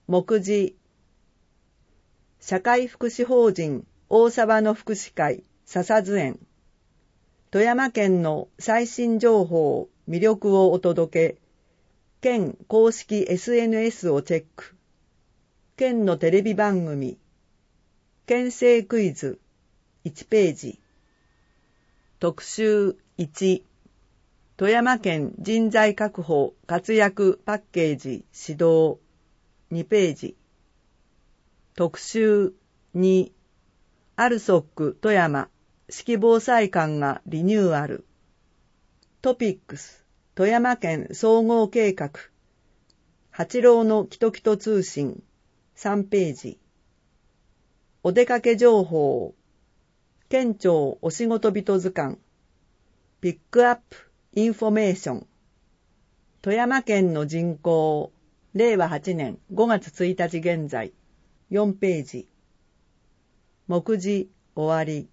目次、社会福祉法人大沢の福祉会笹津園、富山県の最新情報、魅力をお届け、県公式 SNS をチェック、県のテレビ番組、県政クイズ1ページ、特集1、富山県人材確保活躍パッケージ指導2ページ、特集2、アルソック富山指揮防災館がリニューアル、トピックス富山県総合計画、八郎のキトキト通信3ページ、お出かけ情報、県庁お仕事人図鑑、ピックアップインフォメーション、富山県の人口、令和8年5月1日現在4ページ、目次終わり。